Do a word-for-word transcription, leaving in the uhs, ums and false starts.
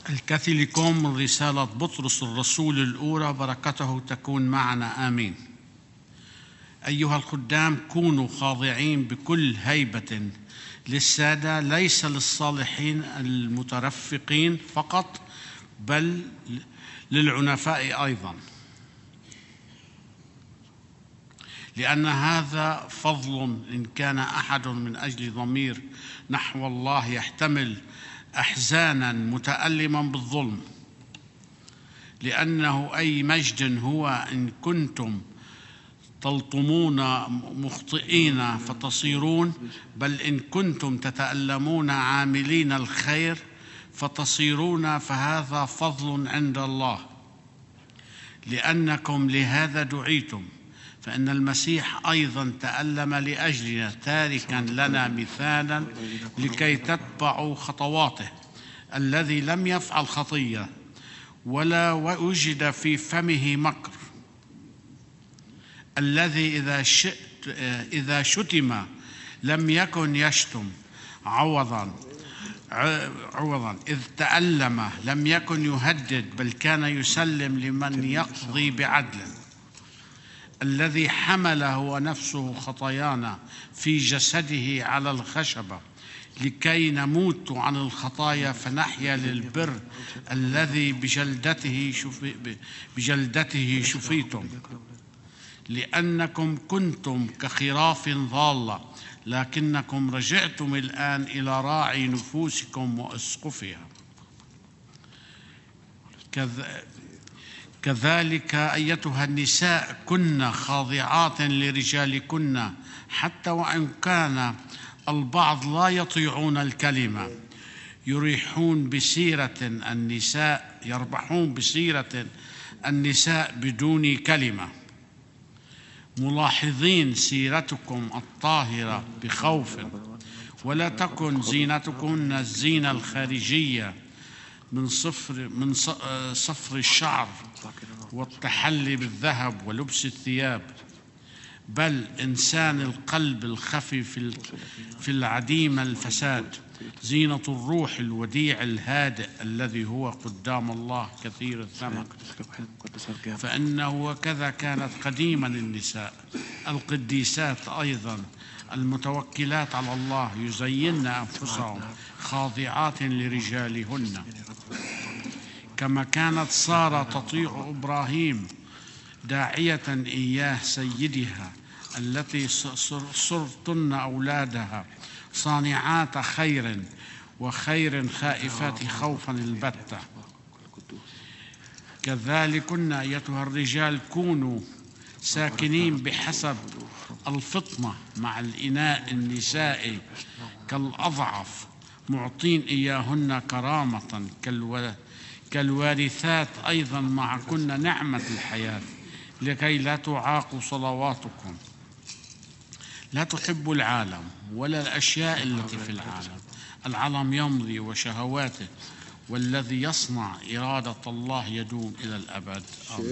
الكاثوليكوم من رسالة بطرس الرسول الأولى، بركته تكون معنا آمين. أيها الخدام، كونوا خاضعين بكل هيبة للسادة، ليس للصالحين المترفقين فقط بل للعنفاء أيضا، لأن هذا فضل إن كان أحد من أجل ضمير نحو الله يحتمل أحزانا متألما بالظلم، لأنه أي مجد هو إن كنتم تلطمون مخطئين فتصيرون، بل إن كنتم تتألمون عاملين الخير فتصيرون، فهذا فضل عند الله، لأنكم لهذا دعيتم. فإن المسيح أيضا تألم لأجلنا، تاركا لنا مثالا لكي تتبعوا خطواته، الذي لم يفعل خطية ولا وجد في فمه مكر، الذي إذا شئت إذا شتم لم يكن يشتم، عوضا عوضا إذ تألم لم يكن يهدد، بل كان يسلم لمن يقضي بعدل، الذي حمل هو نفسه خطايانا في جسده على الخشبة، لكي نموت عن الخطايا فنحيا للبر، الذي بجلدته شفي بجلدته شفيتم. لأنكم كنتم كخراف ضالة، لكنكم رجعتم الآن إلى راعي نفوسكم وأسقفها. كذلك أيتها النساء كن خاضعات لرجالكن، حتى وإن كان البعض لا يطيعون الكلمة، يريحون بسيرة النساء يربحون بسيرة النساء بدون كلمة، ملاحظين سيرتكم الطاهرة بخوف، ولا تكن زينتكن الزينة الخارجية من صفر من صفر الشعر والتحلي بالذهب ولبس الثياب، بل إنسان القلب الخفي في العديم الفساد، زينة الروح الوديع الهادئ الذي هو قدام الله كثير الثمن. فإنه وكذا كانت قديما النساء القديسات أيضا المتوكلات على الله، يزين أنفسهم خاضعات لرجالهن، كما كانت سارة تطيع إبراهيم داعية إياه سيدها، التي صرتن أولادها صانعات خير وخير خائفات خوفا البتة. كذلكن أيتها الرجال كونوا ساكنين بحسب الفطنة مع الإناء النساء كالأضعف، معطين إياهن كرامة كالوارثات أيضا معكن نعمة الحياة، لكي لا تعاقوا صلواتكم. لا تحبوا العالم ولا الأشياء التي في العالم، العالم يمضي وشهواته، والذي يصنع إرادة الله يدوم إلى الأبد. آمين.